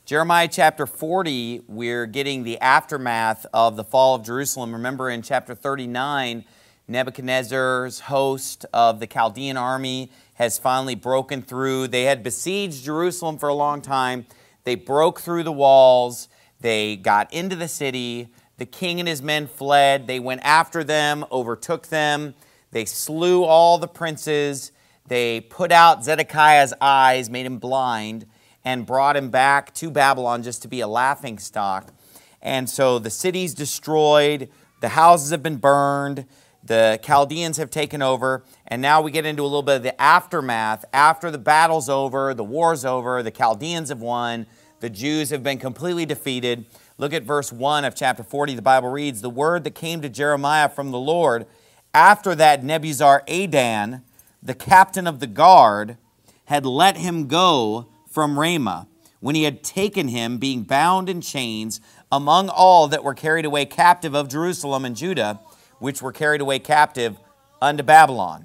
Jeremiah chapter 40, we're getting the aftermath of the fall of Jerusalem. Remember in chapter 39, Nebuchadnezzar's host of the Chaldean army has finally broken through. They had besieged Jerusalem for a long time. They broke through the walls. They got into the city. The king and his men fled. They went after them, overtook them. They slew all the princes. They put out Zedekiah's eyes, made him blind, and brought him back to Babylon just to be a laughingstock. And so the city's destroyed, the houses have been burned, the Chaldeans have taken over, and now we get into a little bit of the aftermath. After the battle's over, the war's over, the Chaldeans have won, the Jews have been completely defeated. Look at verse 1 of chapter 40. The Bible reads, "The word that came to Jeremiah from the Lord, after that Nebuzaradan, the captain of the guard, had let him go from Ramah, when he had taken him, being bound in chains, among all that were carried away captive of Jerusalem and Judah, which were carried away captive unto Babylon."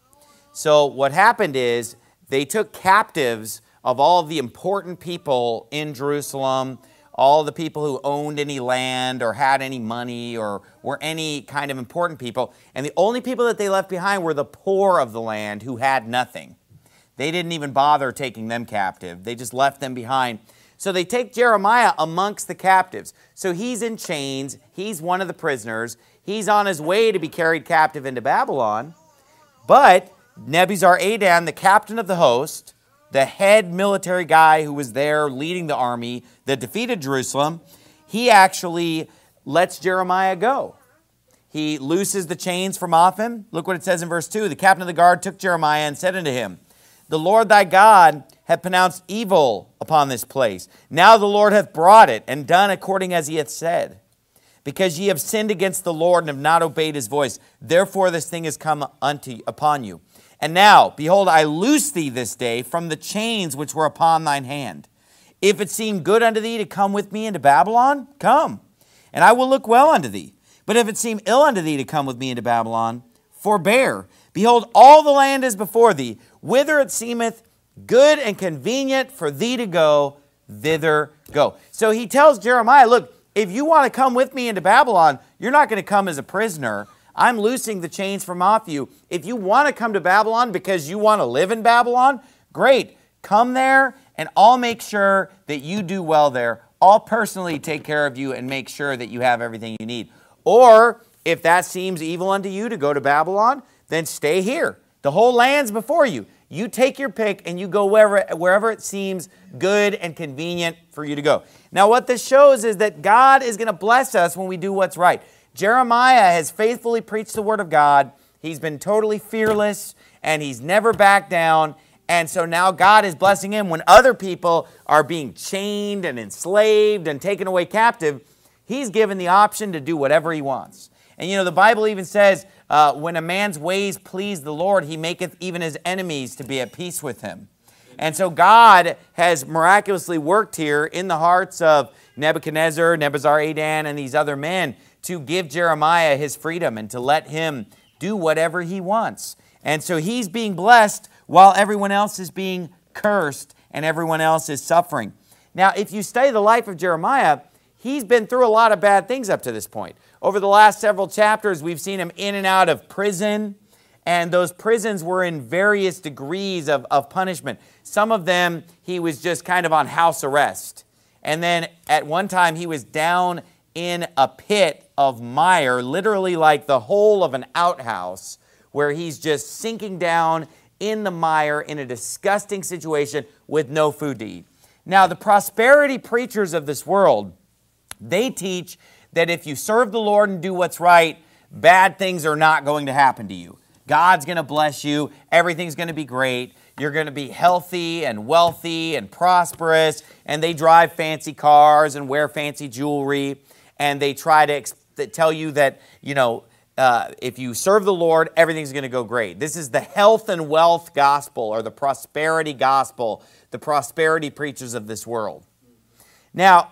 So what happened is they took captives of all of the important people in Jerusalem, all the people who owned any land or had any money or were any kind of important people. And the only people that they left behind were the poor of the land who had nothing. They didn't even bother taking them captive. They just left them behind. So they take Jeremiah amongst the captives. So he's in chains. He's one of the prisoners. He's on his way to be carried captive into Babylon. But Nebuzaradan, the captain of the host, the head military guy who was there leading the army that defeated Jerusalem, he actually lets Jeremiah go. He looses the chains from off him. Look what it says in verse 2. "The captain of the guard took Jeremiah and said unto him, The Lord thy God hath pronounced evil upon this place. Now the Lord hath brought it, and done according as he hath said. Because ye have sinned against the Lord, and have not obeyed his voice. Therefore this thing is come upon you. And now, behold, I loose thee this day from the chains which were upon thine hand. If it seem good unto thee to come with me into Babylon, come, and I will look well unto thee. But if it seem ill unto thee to come with me into Babylon, forbear. Behold, all the land is before thee. Whither it seemeth good and convenient for thee to go, thither go." So he tells Jeremiah, look, if you want to come with me into Babylon, you're not going to come as a prisoner. I'm loosing the chains from off you. If you want to come to Babylon because you want to live in Babylon, great. Come there, and I'll make sure that you do well there. I'll personally take care of you and make sure that you have everything you need. Or if that seems evil unto you to go to Babylon, then stay here. The whole land's before you. You take your pick and you go wherever it seems good and convenient for you to go. Now what this shows is that God is going to bless us when we do what's right. Jeremiah has faithfully preached the word of God. He's been totally fearless and he's never backed down. And so now God is blessing him when other people are being chained and enslaved and taken away captive. He's given the option to do whatever he wants. And you know, the Bible even says, when a man's ways please the Lord, he maketh even his enemies to be at peace with him. And so God has miraculously worked here in the hearts of Nebuchadnezzar, Nebuzaradan, and these other men to give Jeremiah his freedom and to let him do whatever he wants. And so he's being blessed while everyone else is being cursed and everyone else is suffering. Now, if you study the life of Jeremiah, he's been through a lot of bad things up to this point. Over the last several chapters, we've seen him in and out of prison, and those prisons were in various degrees of punishment. Some of them, he was just kind of on house arrest. And then at one time, he was down in a pit of mire, literally like the hole of an outhouse, where he's just sinking down in the mire in a disgusting situation with no food to eat. Now, the prosperity preachers of this world, they teach that if you serve the Lord and do what's right, bad things are not going to happen to you. God's going to bless you. Everything's going to be great. You're going to be healthy and wealthy and prosperous. And they drive fancy cars and wear fancy jewelry. And they try to tell you that, you know, if you serve the Lord, everything's going to go great. This is the health and wealth gospel, or the prosperity gospel, the prosperity preachers of this world. Now,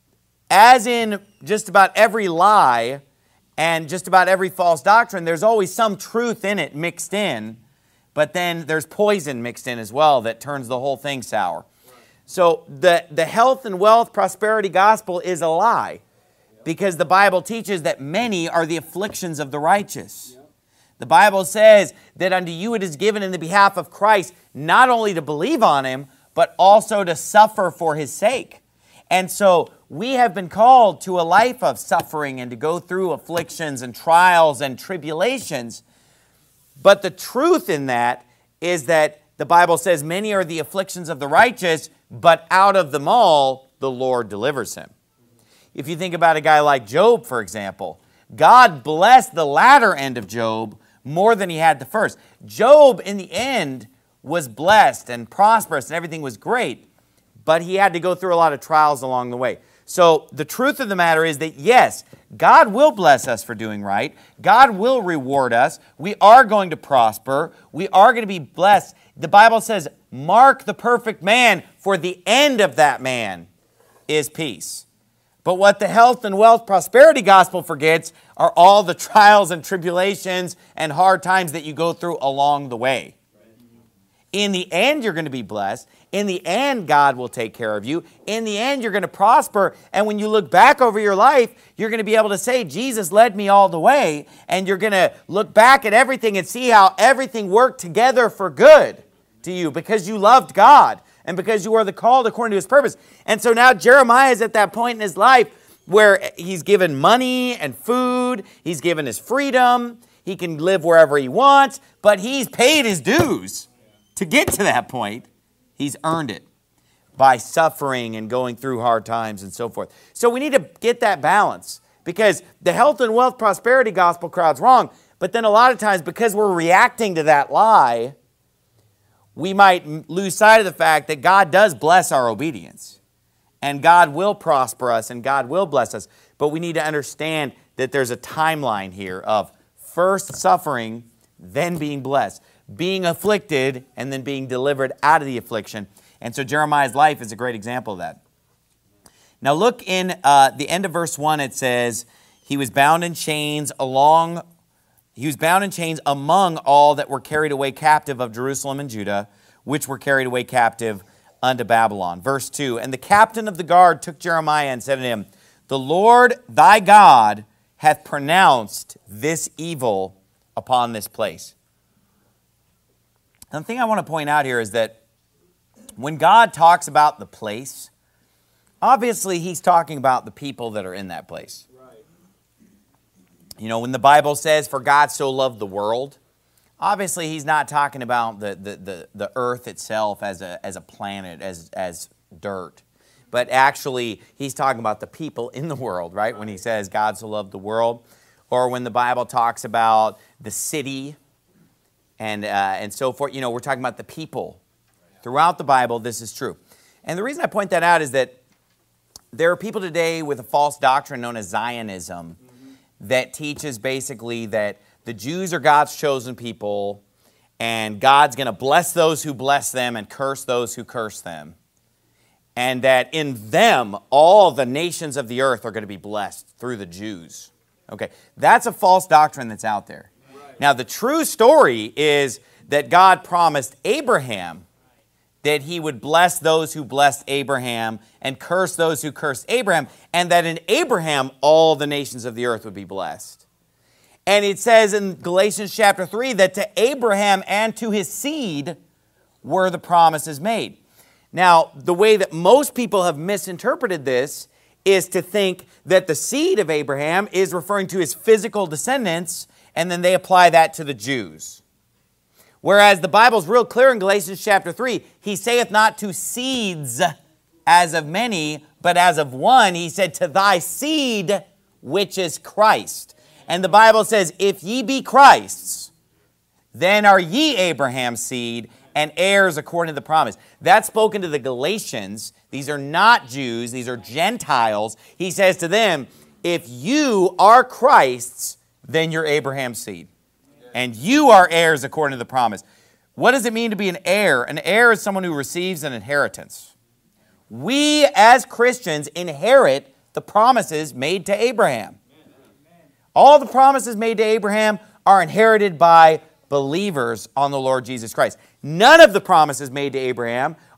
as in just about every lie and just about every false doctrine, there's always some truth in it mixed in, but then there's poison mixed in as well that turns the whole thing sour. So the health and wealth prosperity gospel is a lie, because the Bible teaches that many are the afflictions of the righteous. The Bible says that unto you it is given in the behalf of Christ not only to believe on him, but also to suffer for his sake. And so we have been called to a life of suffering and to go through afflictions and trials and tribulations. But the truth in that is that the Bible says many are the afflictions of the righteous, but out of them all the Lord delivers him. If you think about a guy like Job, for example, God blessed the latter end of Job more than he had the first. Job, in the end, was blessed and prosperous and everything was great, but he had to go through a lot of trials along the way. So the truth of the matter is that, yes, God will bless us for doing right. God will reward us. We are going to prosper. We are going to be blessed. The Bible says, mark the perfect man, for the end of that man is peace. But what the health and wealth prosperity gospel forgets are all the trials and tribulations and hard times that you go through along the way. In the end, you're going to be blessed. In the end, God will take care of you. In the end, you're going to prosper. And when you look back over your life, you're going to be able to say, Jesus led me all the way. And you're going to look back at everything and see how everything worked together for good to you because you loved God and because you are the called according to his purpose. And so now Jeremiah is at that point in his life where he's given money and food. He's given his freedom. He can live wherever he wants, but he's paid his dues. To get to that point, he's earned it by suffering and going through hard times and so forth. So we need to get that balance, because the health and wealth prosperity gospel crowd's wrong, but then a lot of times because we're reacting to that lie, we might lose sight of the fact that God does bless our obedience, and God will prosper us, and God will bless us. But we need to understand that there's a timeline here of first suffering, then being blessed, being afflicted, and then being delivered out of the affliction. And so Jeremiah's life is a great example of that. Now look in the end of verse 1, it says, he was bound in chains among all that were carried away captive of Jerusalem and Judah, which were carried away captive unto Babylon. Verse 2, and the captain of the guard took Jeremiah and said to him, the Lord thy God hath pronounced this evil upon this place. And the thing I want to point out here is that when God talks about the place, obviously he's talking about the people that are in that place. Right. You know, when the Bible says, for God so loved the world, obviously he's not talking about the earth itself as a planet, as dirt. But actually, he's talking about the people in the world, right? When he says God so loved the world. Or when the Bible talks about the city, and so forth. You know, we're talking about the people. Throughout the Bible, this is true. And the reason I point that out is that there are people today with a false doctrine known as Zionism that teaches basically that the Jews are God's chosen people and God's going to bless those who bless them and curse those who curse them. And that in them, all the nations of the earth are going to be blessed through the Jews. Okay, that's a false doctrine that's out there. Now, the true story is that God promised Abraham that he would bless those who blessed Abraham and curse those who cursed Abraham, and that in Abraham all the nations of the earth would be blessed. And it says in Galatians chapter 3 that to Abraham and to his seed were the promises made. Now, the way that most people have misinterpreted this is to think that the seed of Abraham is referring to his physical descendants, and then they apply that to the Jews. Whereas the Bible's real clear in Galatians chapter 3, he saith not to seeds as of many, but as of one. He said, to thy seed, which is Christ. And the Bible says, if ye be Christ's, then are ye Abraham's seed and heirs according to the promise. That's spoken to the Galatians. These are not Jews. These are Gentiles. He says to them, if you are Christ's, then you're Abraham's seed. And you are heirs according to the promise. What does it mean to be an heir? An heir is someone who receives an inheritance. We as Christians inherit the promises made to Abraham. All the promises made to Abraham are inherited by believers on the Lord Jesus Christ. None of the promises made to Abraham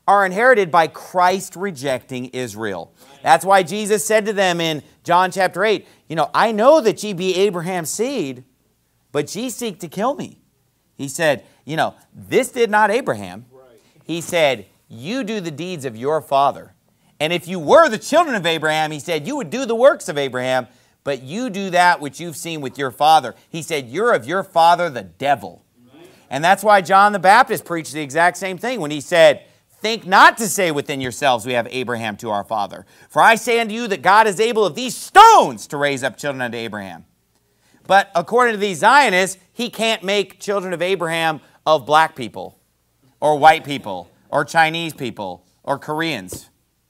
are inherited by Christ rejecting Israel. That's why Jesus said to them in John chapter 8, I know that ye be Abraham's seed, but ye seek to kill me. He said, this did not Abraham. He said, you do the deeds of your father. And if you were the children of Abraham, he said, you would do the works of Abraham, but you do that which you've seen with your father. He said, you're of your father, the devil. And that's why John the Baptist preached the exact same thing when he said, think not to say within yourselves, we have Abraham to our father. For I say unto you that God is able of these stones to raise up children unto Abraham. But according to these Zionists, he can't make children of Abraham of black people, or white people, or Chinese people, or Koreans.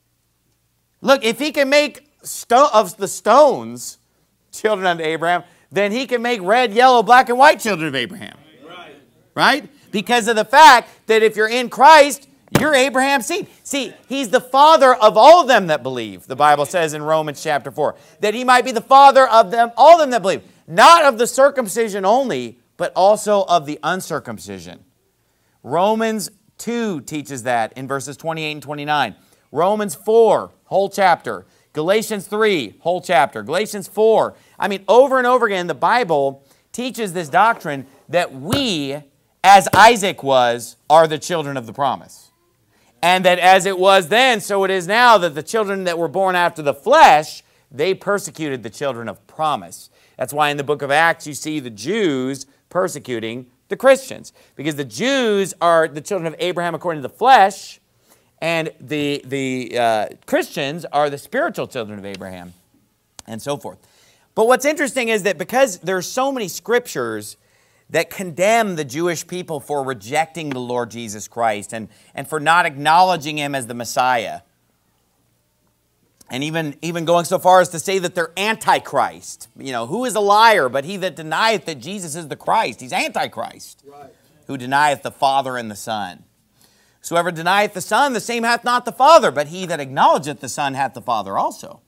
Look, if he can make of the stones children unto Abraham, then he can make red, yellow, black, and white children of Abraham. Right? Because of the fact that if you're in Christ, you're Abraham's seed. See, he's the father of all of them that believe, the Bible says in Romans chapter 4, that he might be the father of them, all of them that believe. Not of the circumcision only, but also of the uncircumcision. Romans 2 teaches that in verses 28 and 29. Romans 4, whole chapter. Galatians 3, whole chapter. Galatians 4. Over and over again, the Bible teaches this doctrine that we, as Isaac was, are the children of the promise. And that as it was then, so it is now, that the children that were born after the flesh, they persecuted the children of promise. That's why in the book of Acts you see the Jews persecuting the Christians. Because the Jews are the children of Abraham according to the flesh, and the Christians are the spiritual children of Abraham, and so forth. But what's interesting is that because there are so many scriptures that condemn the Jewish people for rejecting the Lord Jesus Christ and for not acknowledging him as the Messiah. And even going so far as to say that they're antichrist. Who is a liar but he that denieth that Jesus is the Christ? He's antichrist. Right. Who denieth the Father and the Son. Whosoever denieth the Son, the same hath not the Father, but he that acknowledgeth the Son hath the Father also.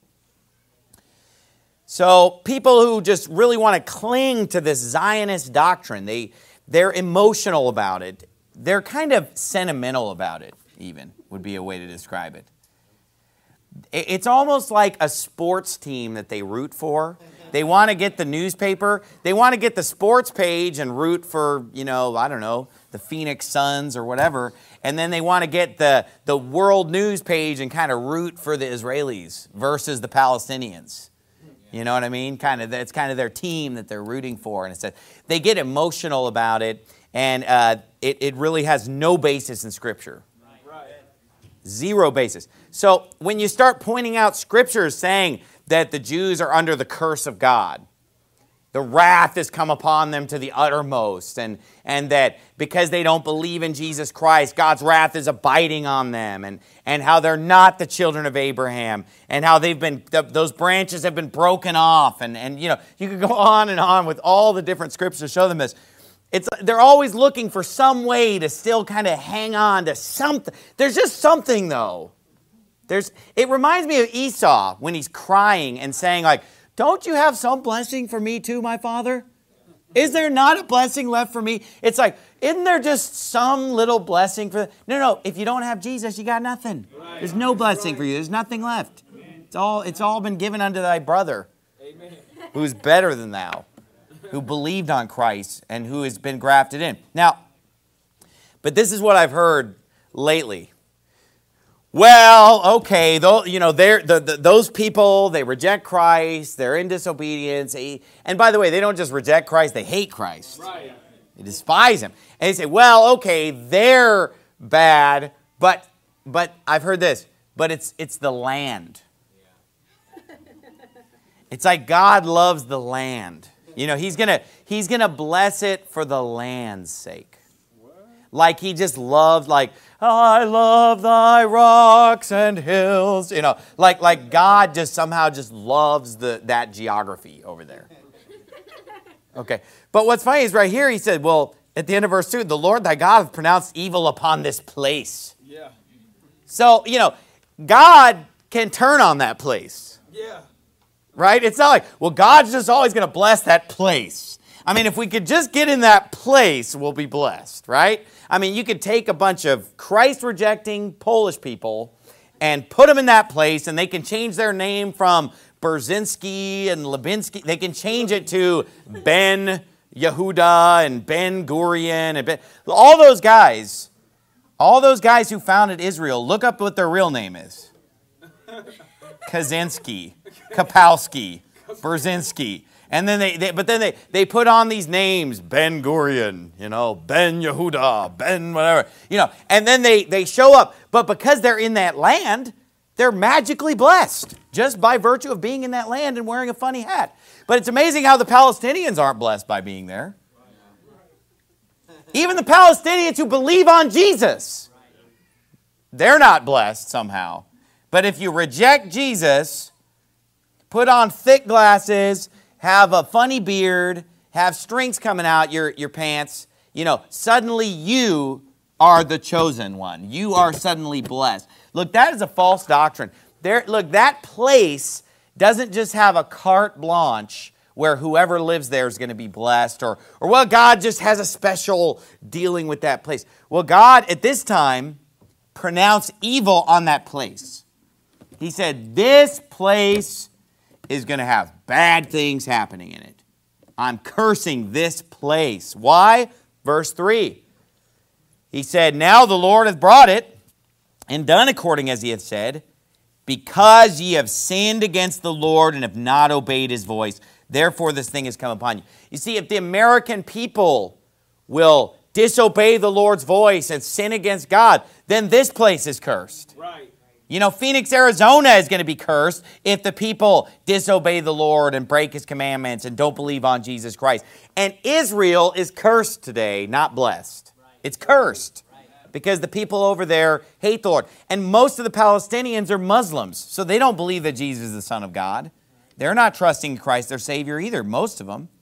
So people who just really want to cling to this Zionist doctrine, they're emotional about it. They're kind of sentimental about it, even, would be a way to describe it. It's almost like a sports team that they root for. They want to get the newspaper. They want to get the sports page and root for, the Phoenix Suns or whatever. And then they want to get the world news page and kind of root for the Israelis versus the Palestinians. You know what I mean? It's kind of their team that they're rooting for. And they get emotional about it, and it really has no basis in Scripture. Zero basis. So when you start pointing out scriptures saying that the Jews are under the curse of God, the wrath has come upon them to the uttermost, and that because they don't believe in Jesus Christ, God's wrath is abiding on them, and how they're not the children of Abraham, and how those branches have been broken off, and you could go on and on with all the different scriptures to show them this. They're always looking for some way to still kind of hang on to something. There's just something, though. It reminds me of Esau when he's crying and saying, don't you have some blessing for me too, my father? Is there not a blessing left for me? It's like, isn't there just some little blessing for... No. If you don't have Jesus, you got nothing. Right. There's no blessing for you. There's nothing left. It's all been given unto thy brother, who's better than thou, who believed on Christ and who has been grafted in. Now, but this is what I've heard lately. Well, okay, those people, they reject Christ, they're in disobedience. And by the way, they don't just reject Christ, they hate Christ. Right. They despise him. And they say, well, okay, they're bad, but I've heard this, but it's the land. It's like God loves the land. He's gonna bless it for the land's sake. What? Like he just loved, I love thy rocks and hills. Like God just somehow just loves that geography over there. Okay, but what's funny is right here he said, well, at the end of verse 2, the Lord thy God hath pronounced evil upon this place. Yeah. So God can turn on that place. Yeah. Right? It's not like, well, God's just always going to bless that place. If we could just get in that place, we'll be blessed, right? I mean, you could take a bunch of Christ-rejecting Polish people and put them in that place, and they can change their name from Brzezinski and Lubinsky. They can change it to Ben Yehuda and Ben Gurion and all those guys who founded Israel. Look up what their real name is. Kaczynski, Kapowski, Brzezinski. And then they put on these names, Ben Gurion, Ben Yehuda, Ben whatever, and then they show up. But because they're in that land, they're magically blessed just by virtue of being in that land and wearing a funny hat. But it's amazing how the Palestinians aren't blessed by being there. Even the Palestinians who believe on Jesus, they're not blessed somehow. But if you reject Jesus, put on thick glasses, have a funny beard, have strings coming out your pants, suddenly you are the chosen one. You are suddenly blessed. Look, that is a false doctrine. Look, that place doesn't just have a carte blanche where whoever lives there is going to be blessed, or well, God just has a special dealing with that place. Well, God, at this time, pronounced evil on that place. He said, this place is going to have bad things happening in it. I'm cursing this place. Why? Verse 3. He said, now the Lord hath brought it, and done according as he hath said, because ye have sinned against the Lord and have not obeyed his voice. Therefore this thing has come upon you. You see, if the American people will disobey the Lord's voice and sin against God, then this place is cursed. Right. Phoenix, Arizona is going to be cursed if the people disobey the Lord and break his commandments and don't believe on Jesus Christ. And Israel is cursed today, not blessed. It's cursed because the people over there hate the Lord. And most of the Palestinians are Muslims, so they don't believe that Jesus is the Son of God. They're not trusting in Christ, their Savior either, most of them.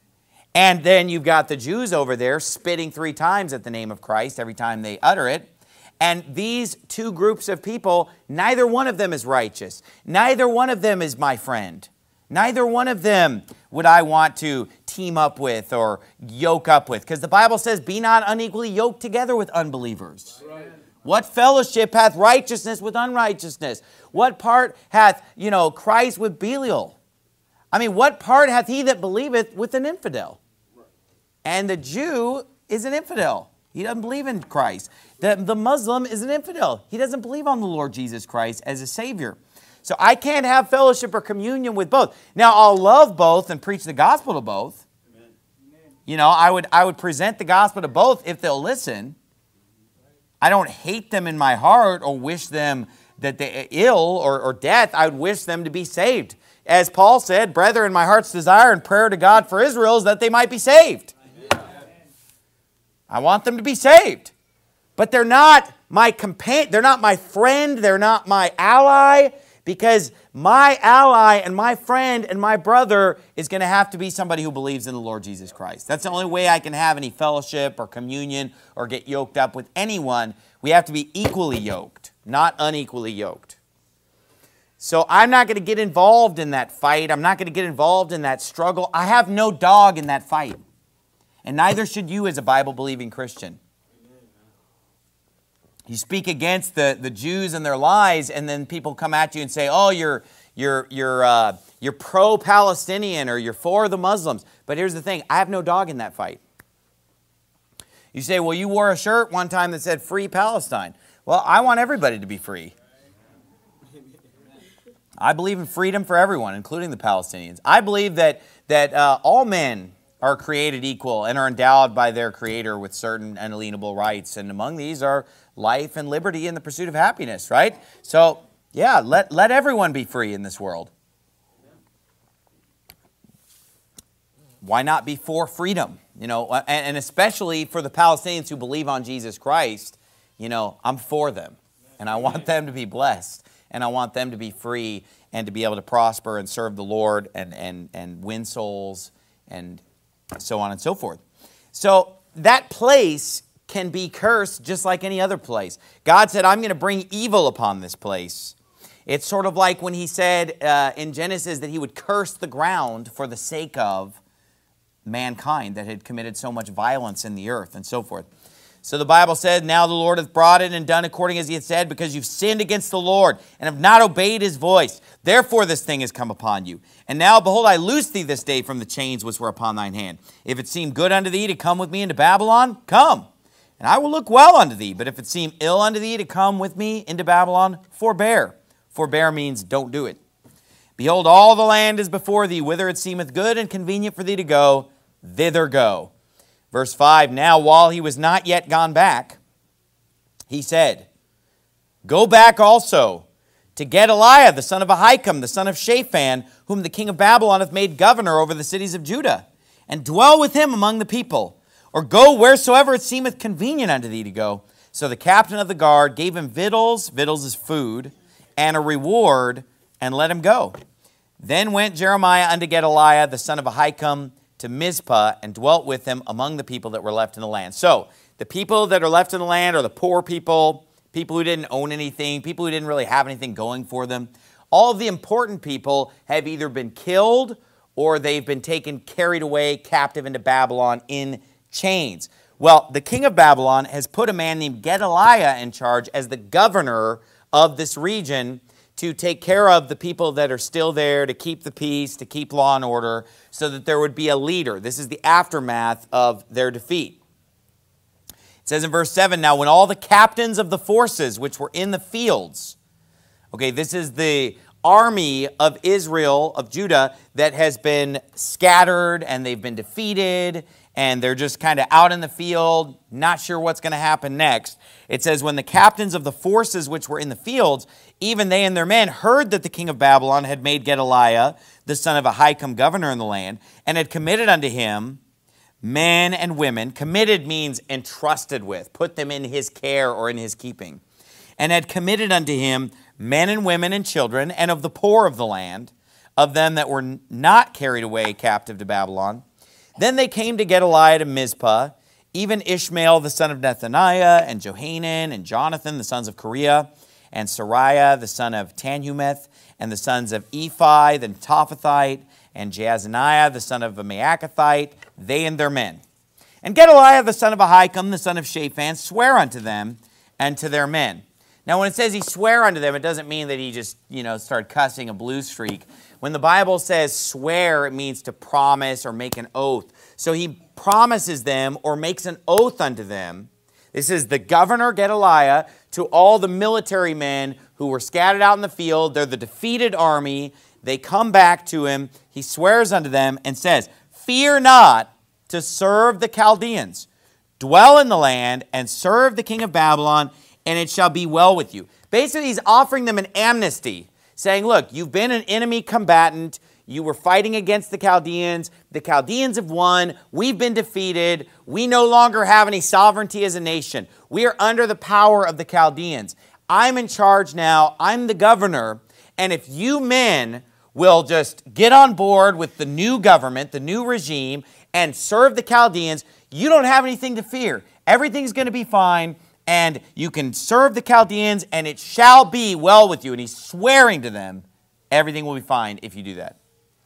And then you've got the Jews over there spitting 3 times at the name of Christ every time they utter it. And these two groups of people, neither one of them is righteous. Neither one of them is my friend. Neither one of them would I want to team up with or yoke up with. Because the Bible says, be not unequally yoked together with unbelievers. Right. What fellowship hath righteousness with unrighteousness? What part hath, Christ with Belial? I mean, what part hath he that believeth with an infidel? And the Jew is an infidel. He doesn't believe in Christ. The Muslim is an infidel. He doesn't believe on the Lord Jesus Christ as a Savior. So I can't have fellowship or communion with both. Now, I'll love both and preach the gospel to both. Amen. I would present the gospel to both if they'll listen. I don't hate them in my heart or wish them that they're ill or death. I would wish them to be saved. As Paul said, brethren, my heart's desire and prayer to God for Israel is that they might be saved. I want them to be saved. But they're not my companion, they're not my friend, they're not my ally, because my ally and my friend and my brother is going to have to be somebody who believes in the Lord Jesus Christ. That's the only way I can have any fellowship or communion or get yoked up with anyone. We have to be equally yoked, not unequally yoked. So I'm not going to get involved in that fight. I'm not going to get involved in that struggle. I have no dog in that fight. And neither should you as a Bible-believing Christian. You speak against the Jews and their lies, and then people come at you and say, oh, you're pro-Palestinian or you're for the Muslims. But here's the thing, I have no dog in that fight. You say, well, you wore a shirt one time that said Free Palestine. Well, I want everybody to be free. I believe in freedom for everyone, including the Palestinians. I believe that all men are created equal and are endowed by their Creator with certain unalienable rights. And among these are life and liberty and the pursuit of happiness, right? So, yeah, let everyone be free in this world. Why not be for freedom? And especially for the Palestinians who believe on Jesus Christ, I'm for them. And I want them to be blessed. And I want them to be free and to be able to prosper and serve the Lord and win souls and so on and so forth. So that place can be cursed just like any other place. God said, I'm going to bring evil upon this place. It's sort of like when he said in Genesis that he would curse the ground for the sake of mankind that had committed so much violence in the earth and so forth. So the Bible said, now the Lord hath brought it and done according as he had said, because you've sinned against the Lord and have not obeyed his voice. Therefore this thing has come upon you. And now, behold, I loose thee this day from the chains which were upon thine hand. If it seem good unto thee to come with me into Babylon, come, and I will look well unto thee. But if it seem ill unto thee to come with me into Babylon, forbear. Forbear means don't do it. Behold, all the land is before thee, whither it seemeth good and convenient for thee to go, thither go. Verse 5, now while he was not yet gone back, he said, go back also to Gedaliah, the son of Ahikam, the son of Shaphan, whom the king of Babylon hath made governor over the cities of Judah, and dwell with him among the people, or go wheresoever it seemeth convenient unto thee to go. So the captain of the guard gave him victuals, victuals is food, and a reward, and let him go. Then went Jeremiah unto Gedaliah, the son of Ahikam, to Mizpah, and dwelt with him among the people that were left in the land. So the people that are left in the land are the poor people, people who didn't own anything, people who didn't really have anything going for them. All of the important people have either been killed or they've been carried away captive into Babylon in chains. Well, the king of Babylon has put a man named Gedaliah in charge as the governor of this region to take care of the people that are still there, to keep the peace, to keep law and order, so that there would be a leader. This is the aftermath of their defeat. It says in verse 7, now when all the captains of the forces which were in the fields, okay, this is the army of Israel, of Judah, that has been scattered and they've been defeated and they're just kind of out in the field, not sure what's going to happen next. It says, when the captains of the forces which were in the fields, even they and their men, heard that the king of Babylon had made Gedaliah, the son of Ahikam, governor in the land, and had committed unto him men and women. Committed means entrusted with, put them in his care or in his keeping. And had committed unto him men and women and children, and of the poor of the land, of them that were not carried away captive to Babylon. Then they came to Gedaliah to Mizpah, even Ishmael the son of Nethaniah, and Johanan, and Jonathan the sons of Kareah, and Sariah the son of Tanhumeth, and the sons of Ephi the Tophathite, and Jaazaniah the son of a Maacathite, they and their men. And Gedaliah the son of Ahikam, the son of Shaphan, sware unto them and to their men. Now when it says he sware unto them, it doesn't mean that he just, started cussing a blue streak. When the Bible says swear, it means to promise or make an oath. So he promises them or makes an oath unto them. This is the governor Gedaliah to all the military men who were scattered out in the field. They're the defeated army. They come back to him. He swears unto them and says, fear not to serve the Chaldeans. Dwell in the land and serve the king of Babylon, and it shall be well with you. Basically, he's offering them an amnesty, saying, look, you've been an enemy combatant. You were fighting against the Chaldeans. The Chaldeans have won. We've been defeated. We no longer have any sovereignty as a nation. We are under the power of the Chaldeans. I'm in charge now. I'm the governor. And if you men will just get on board with the new government, the new regime, and serve the Chaldeans, you don't have anything to fear. Everything's going to be fine, and you can serve the Chaldeans, and it shall be well with you. And he's swearing to them, everything will be fine if you do that.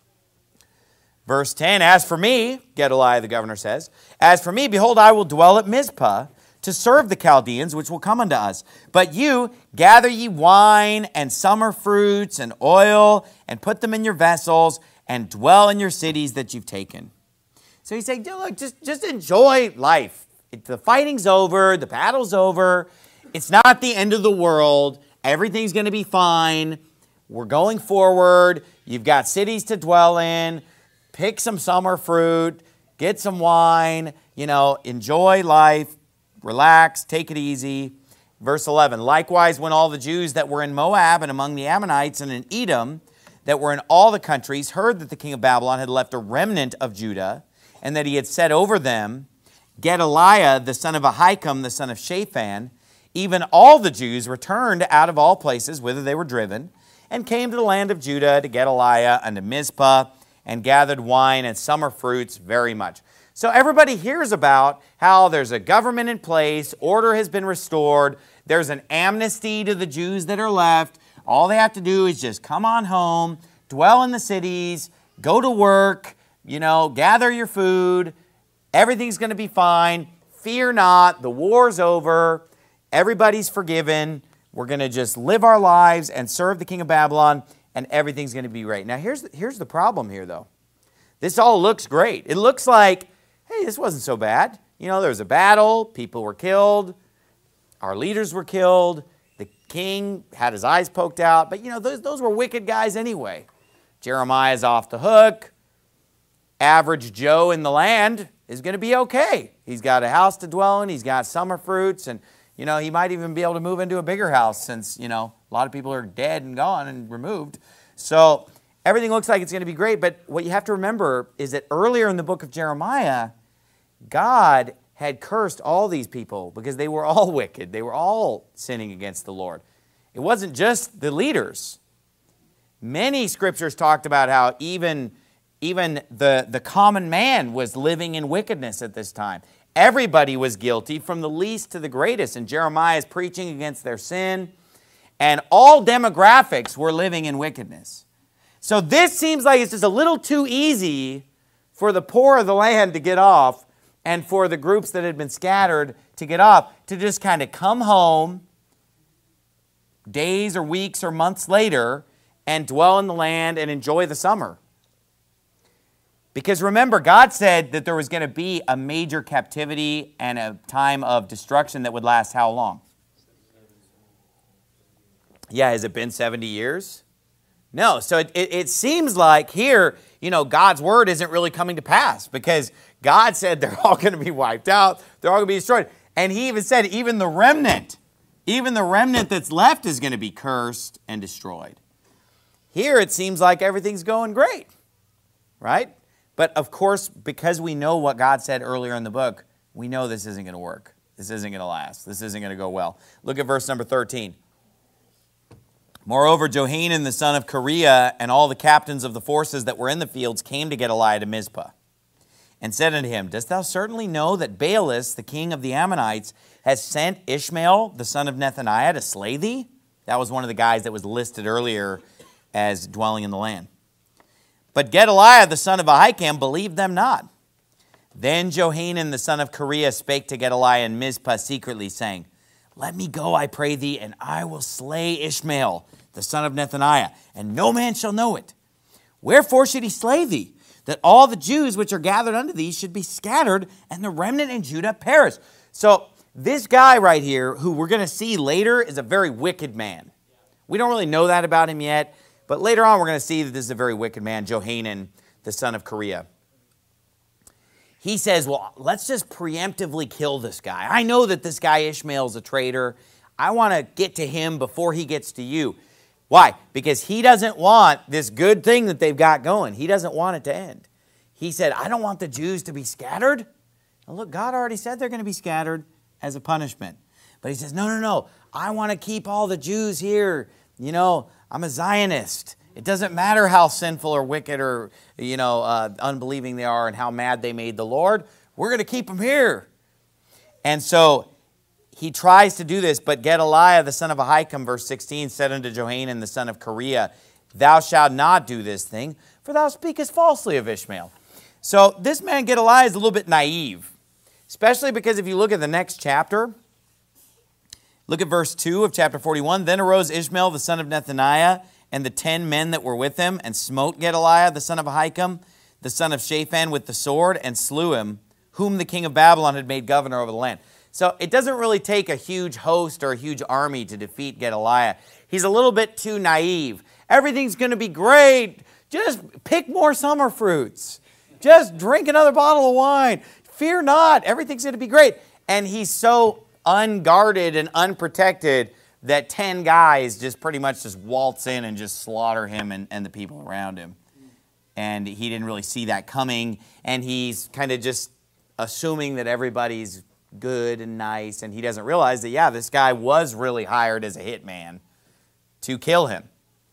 Verse 10, as for me, Gedaliah the governor says, as for me, behold, I will dwell at Mizpah to serve the Chaldeans, which will come unto us. But you, gather ye wine and summer fruits and oil, and put them in your vessels, and dwell in your cities that you've taken. So he's saying, look, just enjoy life. The fighting's over. The battle's over. It's not the end of the world. Everything's going to be fine. We're going forward. You've got cities to dwell in. Pick some summer fruit. Get some wine. Enjoy life. Relax. Take it easy. Verse 11, likewise, when all the Jews that were in Moab and among the Ammonites and in Edom, that were in all the countries, heard that the king of Babylon had left a remnant of Judah, and that he had set over them Gedaliah, the son of Ahikam, the son of Shaphan, even all the Jews returned out of all places whither they were driven, and came to the land of Judah to Gedaliah unto Mizpah, and gathered wine and summer fruits very much. So everybody hears about how there's a government in place, order has been restored, there's an amnesty to the Jews that are left. All they have to do is just come on home, dwell in the cities, go to work, gather your food. Everything's going to be fine. fear not, the war's over, everybody's forgiven, we're going to just live our lives and serve the king of Babylon, and everything's going to be great. Now, here's the problem here, though. This all looks great. It looks like, hey, this wasn't so bad. You know, there was a battle, people were killed, our leaders were killed, the king had his eyes poked out, but, you know, those were wicked guys anyway. Jeremiah's off the hook. Average Joe in the land is going to be okay. He's got a house to dwell in, he's got summer fruits, and, you know, he might even be able to move into a bigger house since, you know, a lot of people are dead and gone and removed. So everything looks like it's going to be great, but what you have to remember is that earlier in the book of Jeremiah, God had cursed all these people because they were all wicked. They were all sinning against the Lord. It wasn't just the leaders. Many scriptures talked about how even the common man was living in wickedness at this time. Everybody was guilty, from the least to the greatest, and Jeremiah is preaching against their sin, and all demographics were living in wickedness. So this seems like it's just a little too easy for the poor of the land to get off, and for the groups that had been scattered to get off, to just kind of come home days or weeks or months later and dwell in the land and enjoy the summer. Because remember, God said that there was going to be a major captivity and a time of destruction that would last how long? Yeah, has it been 70 years? No, so it seems like here, you know, God's word isn't really coming to pass, because God said they're all going to be wiped out, they're all going to be destroyed. And he even said even the remnant that's left is going to be cursed and destroyed. Here it seems like everything's going great, right? But of course, because we know what God said earlier in the book, we know this isn't going to work. This isn't going to last. This isn't going to go well. Look at verse number 13. Moreover, Johanan the son of Kareah and all the captains of the forces that were in the fields came to Gedaliah to Mizpah, and said unto him, Dost thou certainly know that Baalis, the king of the Ammonites, has sent Ishmael, the son of Nethaniah, to slay thee? That was one of the guys that was listed earlier as dwelling in the land. But Gedaliah, the son of Ahikam, believed them not. Then Johanan, the son of Kareah, spake to Gedaliah in Mizpah secretly, saying, Let me go, I pray thee, and I will slay Ishmael, the son of Nethaniah, and no man shall know it. Wherefore should he slay thee? That all the Jews which are gathered unto thee should be scattered, and the remnant in Judah perish. So this guy right here, who we're going to see later, is a very wicked man. We don't really know that about him yet, but later on we're going to see that this is a very wicked man, Johanan, the son of Kareah. He says, well, let's just preemptively kill this guy. I know that this guy Ishmael is a traitor. I want to get to him before he gets to you. Why? Because he doesn't want this good thing that they've got going. He doesn't want it to end. He said, I don't want the Jews to be scattered. Now look, God already said they're going to be scattered as a punishment. But he says, no, I want to keep all the Jews here. You know, I'm a Zionist. It doesn't matter how sinful or wicked or, unbelieving they are and how mad they made the Lord. We're going to keep them here. And so he tries to do this, but Gedaliah, the son of Ahikam, verse 16, said unto Johanan, the son of Kareah, Thou shalt not do this thing, for thou speakest falsely of Ishmael. So this man Gedaliah is a little bit naive, especially because if you look at the next chapter, look at verse 2 of chapter 41. Then arose Ishmael, the son of Nethaniah, and the 10 men that were with him, and smote Gedaliah, the son of Ahikam, the son of Shaphan, with the sword, and slew him, whom the king of Babylon had made governor over the land. So it doesn't really take a huge host or a huge army to defeat Gedaliah. He's a little bit too naive. Everything's going to be great. Just pick more summer fruits. Just drink another bottle of wine. Fear not. Everything's going to be great. And he's so unguarded and unprotected that 10 guys just pretty much just waltz in and just slaughter him and the people around him. And he didn't really see that coming. And he's kind of just assuming that everybody's good and nice, and he doesn't realize that, yeah, this guy was really hired as a hitman to kill him.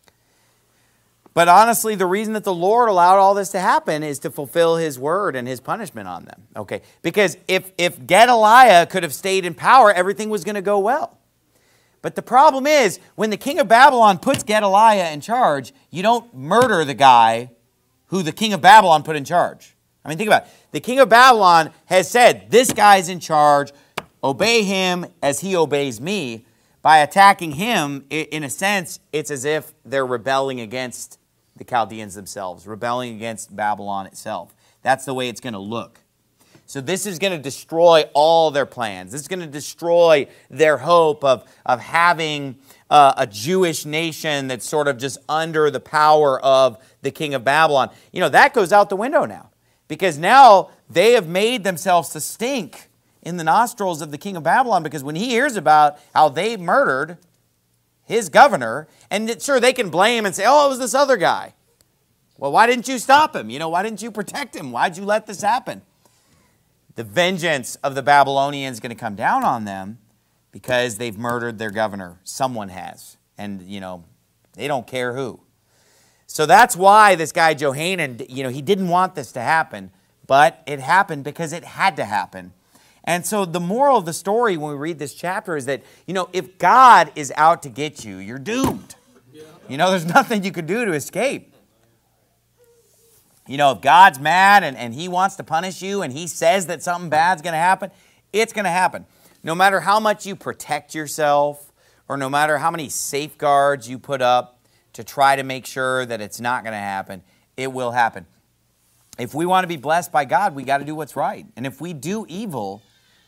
But honestly, the reason that the Lord allowed all this to happen is to fulfill his word and his punishment on them. Okay, because if Gedaliah could have stayed in power, everything was going to go well. But the problem is, when the king of Babylon puts Gedaliah in charge, you don't murder the guy who the king of Babylon put in charge. I mean, think about it. The king of Babylon has said, this guy's in charge. Obey him as he obeys me. By attacking him, in a sense, it's as if they're rebelling against the Chaldeans themselves, rebelling against Babylon itself. That's the way it's going to look. So this is going to destroy all their plans. This is going to destroy their hope of having a Jewish nation that's sort of just under the power of the king of Babylon. You know, that goes out the window now, because now they have made themselves to stink in the nostrils of the king of Babylon, because when he hears about how they murdered his governor, and sure, they can blame and say, oh, it was this other guy. Well, why didn't you stop him? You know, why didn't you protect him? Why'd you let this happen? The vengeance of the Babylonians is going to come down on them because they've murdered their governor. Someone has. And, you know, they don't care who. So that's why this guy Johanan, you know, he didn't want this to happen, but it happened because it had to happen. And so the moral of the story when we read this chapter is that, you know, if God is out to get you, you're doomed. You know, there's nothing you can do to escape. You know, if God's mad and he wants to punish you and he says that something bad's going to happen, it's going to happen. No matter how much you protect yourself or no matter how many safeguards you put up to try to make sure that it's not going to happen, it will happen. If we want to be blessed by God, we got to do what's right. And if we do evil,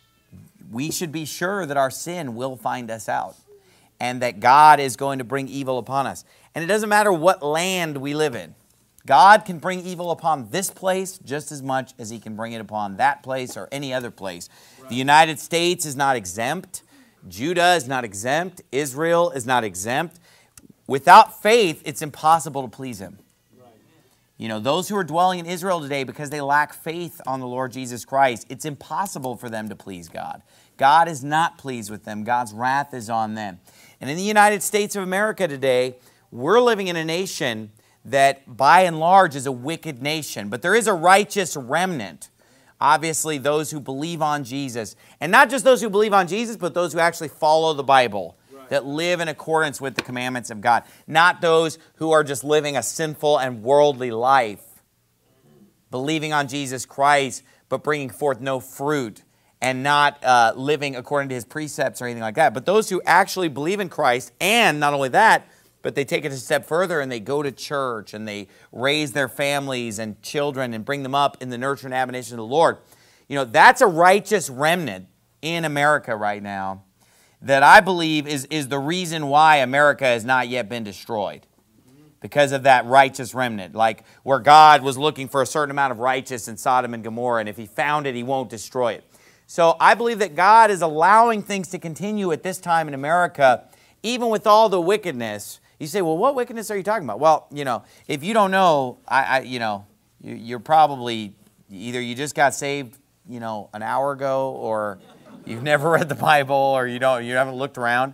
we should be sure that our sin will find us out and that God is going to bring evil upon us. And it doesn't matter what land we live in. God can bring evil upon this place just as much as he can bring it upon that place or any other place. Right. The United States is not exempt. Judah is not exempt. Israel is not exempt. Without faith, it's impossible to please him. Right. You know, those who are dwelling in Israel today, because they lack faith on the Lord Jesus Christ, it's impossible for them to please God. God is not pleased with them. God's wrath is on them. And in the United States of America today, we're living in a nation that by and large is a wicked nation. But there is a righteous remnant. Obviously, those who believe on Jesus. And not just those who believe on Jesus, but those who actually follow the Bible. Right. That live in accordance with the commandments of God. Not those who are just living a sinful and worldly life. Believing on Jesus Christ, but bringing forth no fruit. And not living according to his precepts or anything like that. But those who actually believe in Christ, and not only that, but they take it a step further and they go to church and they raise their families and children and bring them up in the nurture and admonition of the Lord. You know, that's a righteous remnant in America right now that I believe is the reason why America has not yet been destroyed. Because of that righteous remnant. Like where God was looking for a certain amount of righteous in Sodom and Gomorrah, and if he found it, he won't destroy it. So I believe that God is allowing things to continue at this time in America, even with all the wickedness. You say, well, what wickedness are you talking about? Well, you know, if you don't know, you're probably either you just got saved, you know, an hour ago, or you've never read the Bible, or you haven't looked around.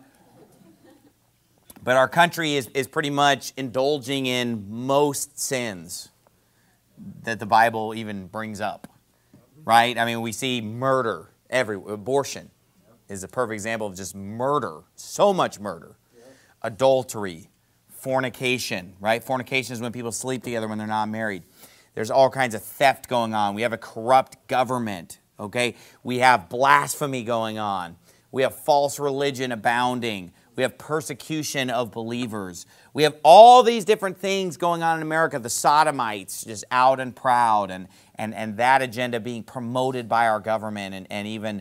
But our country is pretty much indulging in most sins that the Bible even brings up, right? I mean, we see murder everywhere. Abortion is a perfect example of just murder, so much murder. Adultery. Fornication, right? Fornication is when people sleep together when they're not married. There's all kinds of theft going on. We have a corrupt government, okay? We have blasphemy going on. We have false religion abounding. We have persecution of believers. We have all these different things going on in America. The Sodomites just out and proud, and that agenda being promoted by our government and even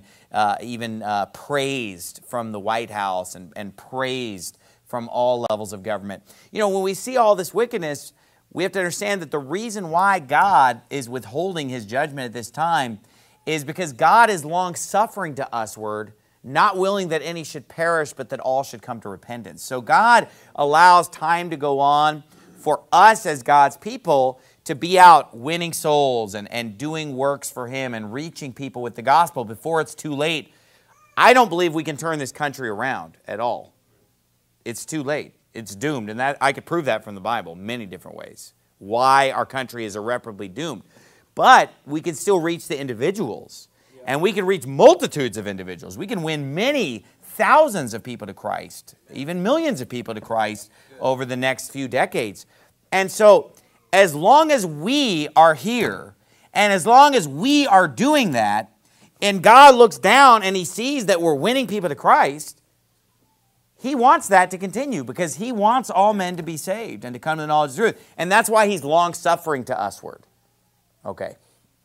praised from the White House and praised from all levels of government. You know, when we see all this wickedness, we have to understand that the reason why God is withholding his judgment at this time is because God is long-suffering to usward, not willing that any should perish, but that all should come to repentance. So God allows time to go on for us as God's people to be out winning souls and doing works for him and reaching people with the gospel before it's too late. I don't believe we can turn this country around at all. It's too late. It's doomed. And that I could prove that from the Bible many different ways. Why our country is irreparably doomed. But we can still reach the individuals. And we can reach multitudes of individuals. We can win many thousands of people to Christ. Even millions of people to Christ over the next few decades. And so as long as we are here And as long as we are doing that, and God looks down and he sees that we're winning people to Christ, he wants that to continue because he wants all men to be saved and to come to the knowledge of the truth. And that's why he's long-suffering to usward. Okay.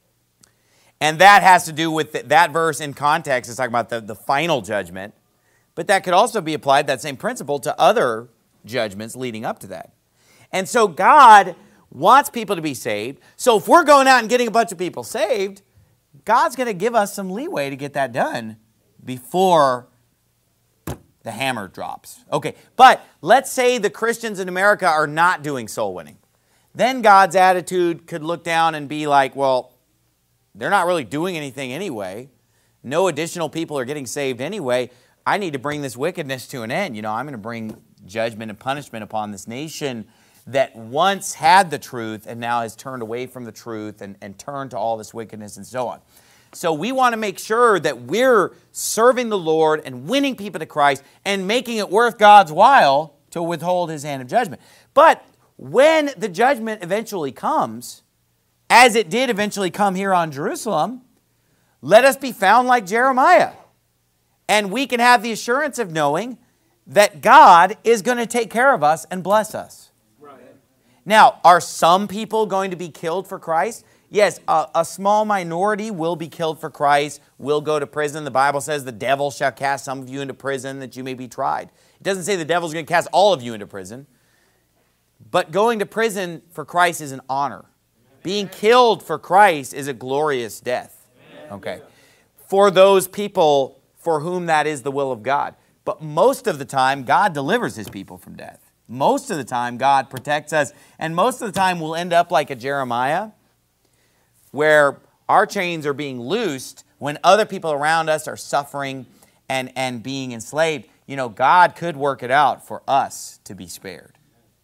And that has to do with that verse in context. It's talking about the final judgment. But that could also be applied, that same principle, to other judgments leading up to that. And so God wants people to be saved. So if we're going out and getting a bunch of people saved, God's going to give us some leeway to get that done before the hammer drops. Okay, but let's say the Christians in America are not doing soul winning. Then God's attitude could look down and be like, well, they're not really doing anything anyway. No additional people are getting saved anyway. I need to bring this wickedness to an end. I'm going to bring judgment and punishment upon this nation that once had the truth and now has turned away from the truth and turned to all this wickedness and so on. So we want to make sure that we're serving the Lord and winning people to Christ and making it worth God's while to withhold his hand of judgment. But when the judgment eventually comes, as it did eventually come here on Jerusalem, let us be found like Jeremiah. And we can have the assurance of knowing that God is going to take care of us and bless us. Right. Now, are some people going to be killed for Christ? Yes, a small minority will be killed for Christ, will go to prison. The Bible says the devil shall cast some of you into prison that you may be tried. It doesn't say the devil's going to cast all of you into prison. But going to prison for Christ is an honor. Being killed for Christ is a glorious death. Okay. For those people for whom that is the will of God. But most of the time, God delivers his people from death. Most of the time, God protects us. And most of the time, we'll end up like a Jeremiah, where our chains are being loosed when other people around us are suffering and being enslaved. God could work it out for us to be spared.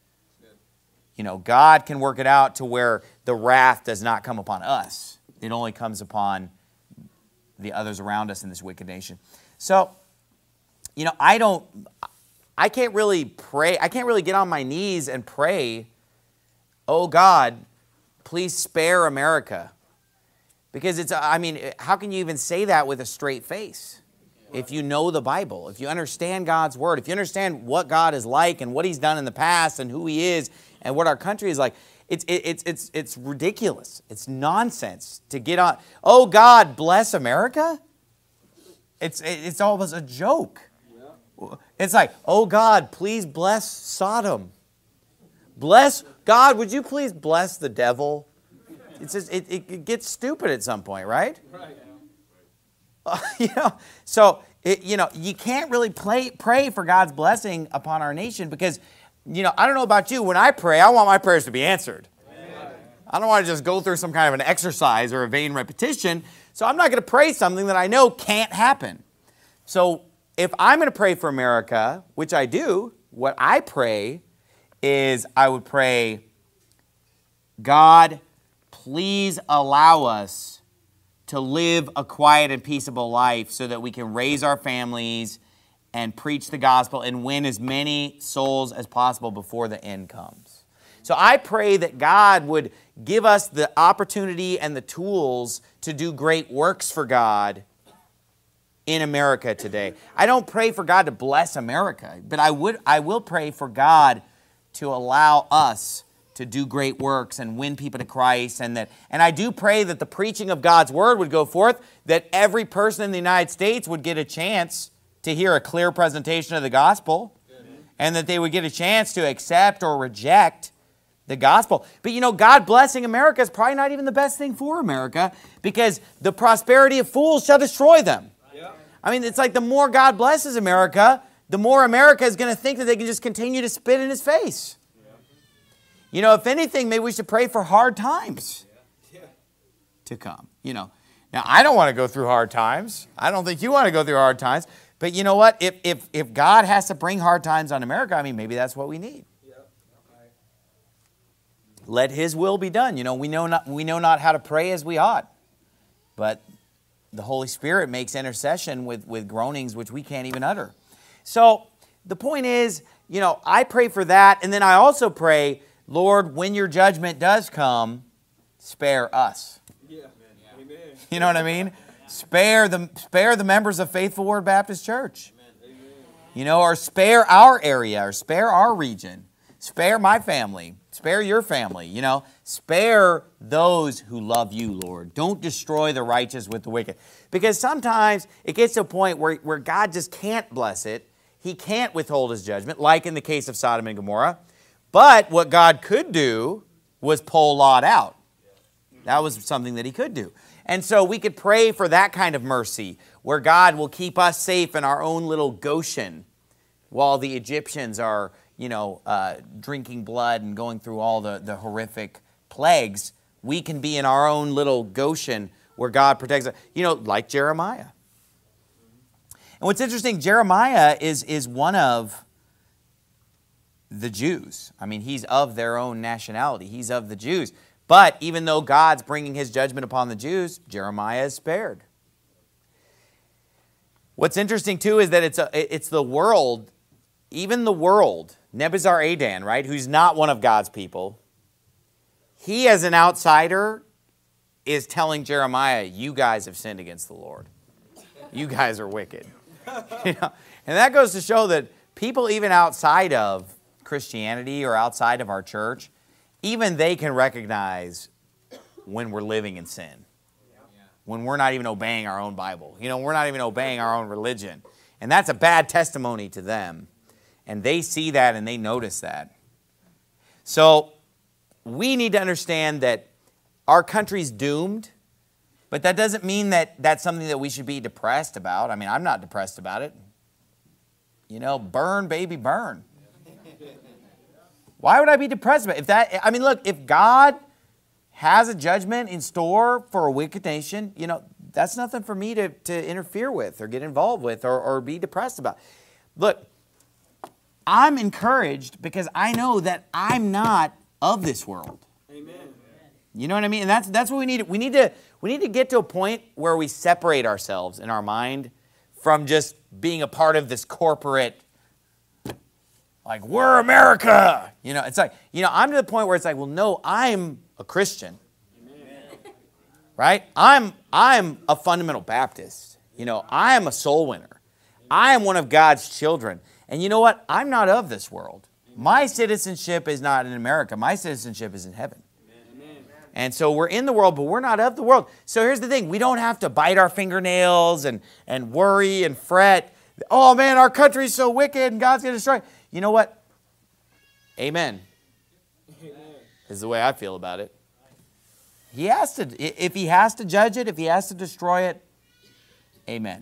God can work it out to where the wrath does not come upon us. It only comes upon the others around us in this wicked nation. So, I can't really pray. I can't really get on my knees and pray, oh God, please spare America. Because how can you even say that with a straight face? If you know the Bible, if you understand God's word, if you understand what God is like and what he's done in the past and who he is and what our country is like, it's ridiculous. It's nonsense to get on, oh God, bless America? It's almost a joke. It's like, oh God, please bless Sodom. Bless, God, would you please bless the devil? It's just, it gets stupid at some point, right? Right. So, you can't really pray for God's blessing upon our nation because, I don't know about you, when I pray, I want my prayers to be answered. Amen. I don't want to just go through some kind of an exercise or a vain repetition. So I'm not going to pray something that I know can't happen. So if I'm going to pray for America, which I do, what I pray is I would pray, God, please allow us to live a quiet and peaceable life so that we can raise our families and preach the gospel and win as many souls as possible before the end comes. So I pray that God would give us the opportunity and the tools to do great works for God in America today. I don't pray for God to bless America, but I will pray for God to allow us to do great works and win people to Christ, and I do pray that the preaching of God's word would go forth, that every person in the United States would get a chance to hear a clear presentation of the gospel, and that they would get a chance to accept or reject the gospel. But God blessing America is probably not even the best thing for America, because the prosperity of fools shall destroy them. It's like the more God blesses America, the more America is going to think that they can just continue to spit in his face. If anything, maybe we should pray for hard times to come. Now, I don't want to go through hard times. I don't think you want to go through hard times. But you know what? If God has to bring hard times on America, maybe that's what we need. Let his will be done. We know not how to pray as we ought. But the Holy Spirit makes intercession with groanings which we can't even utter. So the point is, I pray for that. And then I also pray, Lord, when your judgment does come, spare us. Yeah. Amen. You know what I mean? Spare the members of Faithful Word Baptist Church. You know, or spare our area, or spare our region. Spare my family. Spare your family. You know, spare those who love you, Lord. Don't destroy the righteous with the wicked. Because sometimes it gets to a point where God just can't bless it. He can't withhold his judgment, like in the case of Sodom and Gomorrah. But what God could do was pull Lot out. That was something that he could do. And so we could pray for that kind of mercy, where God will keep us safe in our own little Goshen while the Egyptians are, you know, drinking blood and going through all the horrific plagues. We can be in our own little Goshen where God protects us, you know, like Jeremiah. And what's interesting, Jeremiah is one of the Jews. I mean, he's of their own nationality. He's of the Jews. But even though God's bringing his judgment upon the Jews, Jeremiah is spared. What's interesting, too, is that it's the world, even the world, Nebuzaradan, right, who's not one of God's people, he as an outsider is telling Jeremiah, you guys have sinned against the Lord. You guys are wicked. You know? And that goes to show that people even outside of Christianity or outside of our church, even they can recognize when we're living in sin. When we're not even obeying our own Bible. You know, we're not even obeying our own religion. And that's a bad testimony to them. And they see that and they notice that. So we need to understand that our country's doomed, but that doesn't mean that that's something that we should be depressed about. I mean, I'm not depressed about it. You know, burn, baby, burn. Why would I be depressed about it? If that, I mean, look, if God has a judgment in store for a wicked nation, you know, that's nothing for me to interfere with or get involved with or be depressed about. Look, I'm encouraged because I know that I'm not of this world. Amen. You know what I mean? And that's what we need. We need to get to a point where we separate ourselves in our mind from just being a part of this corporate, like, we're America. You know, it's like, you know, I'm to the point where it's like, well, no, I'm a Christian. Amen. Right? I'm a fundamental Baptist. You know, I am a soul winner. I am one of God's children. And you know what? I'm not of this world. My citizenship is not in America. My citizenship is in heaven. Amen. And so we're in the world, but we're not of the world. So here's the thing. We don't have to bite our fingernails and worry and fret. Oh, man, our country's so wicked and God's going to destroy it. You know what? Amen. Is the way I feel about it. He has to, if he has to judge it, if he has to destroy it, amen.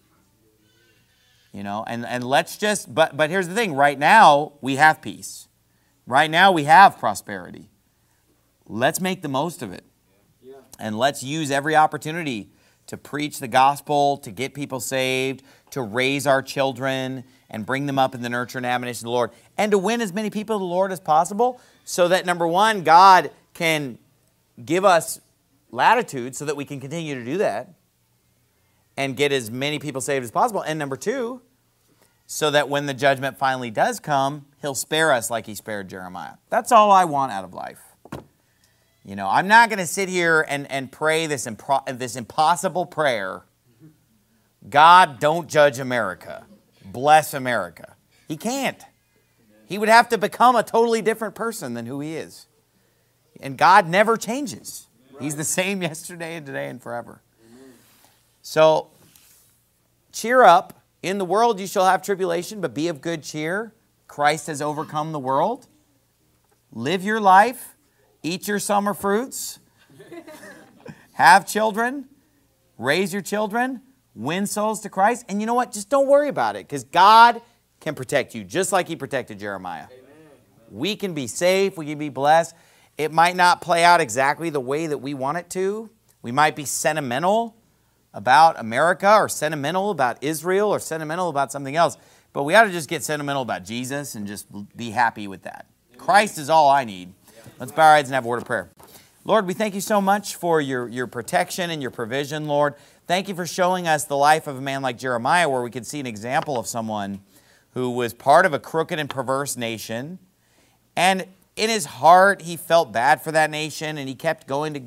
You know, and let's just, but here's the thing. Right now, we have peace. Right now, we have prosperity. Let's make the most of it. And let's use every opportunity to preach the gospel, to get people saved, to raise our children and bring them up in the nurture and admonition of the Lord, and to win as many people to the Lord as possible so that, number one, God can give us latitude so that we can continue to do that and get as many people saved as possible. And number two, so that when the judgment finally does come, he'll spare us like he spared Jeremiah. That's all I want out of life. You know, I'm not going to sit here and pray this impossible prayer. God, don't judge America. Bless America. He can't. He would have to become a totally different person than who he is. And God never changes. He's the same yesterday and today and forever. So, cheer up. In the world you shall have tribulation, but be of good cheer. Christ has overcome the world. Live your life. Eat your summer fruits. Have children. Raise your children. Win souls to Christ. And you know what? Just don't worry about it, because God can protect you just like he protected Jeremiah. Amen. We can be safe. We can be blessed. It might not play out exactly the way that we want it to. We might be sentimental about America or sentimental about Israel or sentimental about something else. But we ought to just get sentimental about Jesus and just be happy with that. Christ is all I need. Let's bow our heads and have a word of prayer. Lord, we thank you so much for your protection and your provision, Lord. Thank you for showing us the life of a man like Jeremiah, where we could see an example of someone who was part of a crooked and perverse nation. And in his heart, he felt bad for that nation, and he kept going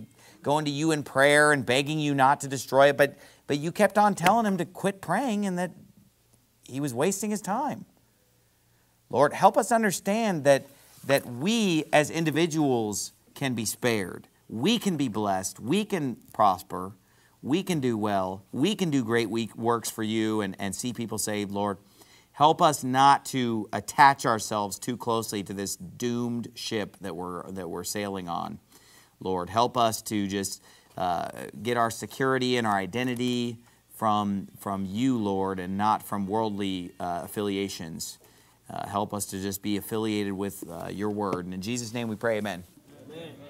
going to you in prayer and begging you not to destroy it, but you kept on telling him to quit praying and that he was wasting his time. Lord, help us understand that we as individuals can be spared. We can be blessed. We can prosper. We can do well. We can do great works for you and see people saved, Lord. Help us not to attach ourselves too closely to this doomed ship that we're sailing on. Lord, help us to just get our security and our identity from you, Lord, and not from worldly affiliations. Help us to just be affiliated with your word. And in Jesus' name we pray, amen. Amen.